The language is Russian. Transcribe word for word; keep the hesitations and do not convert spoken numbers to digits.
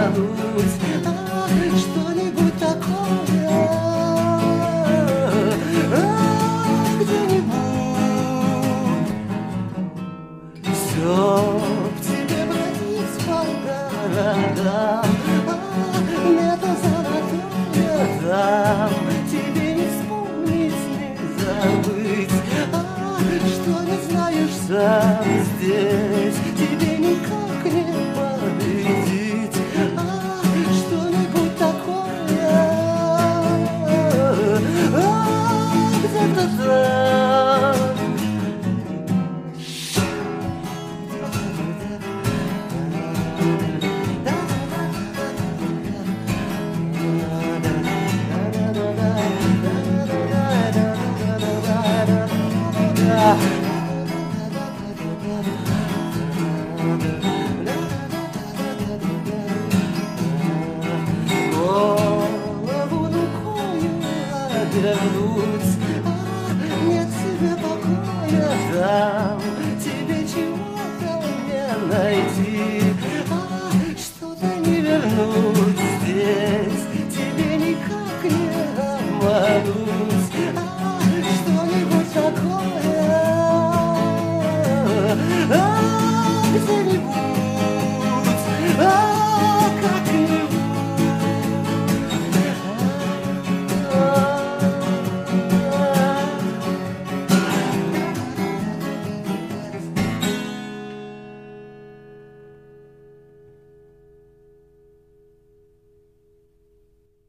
обмануть, а, что-нибудь такое, а, где-нибудь. Все в тебе бродить по городам, а, лето золотое там, тебе не вспомнить, не забыть, а, что не знаешь сам здесь, тебе никак не победить, а, что-нибудь такое, а, где-то там. Голову рукою обернуть, а, нет тебе покоя там, тебе чего-то не найти, а, что-то не вернуть здесь, тебе никак не обмануть.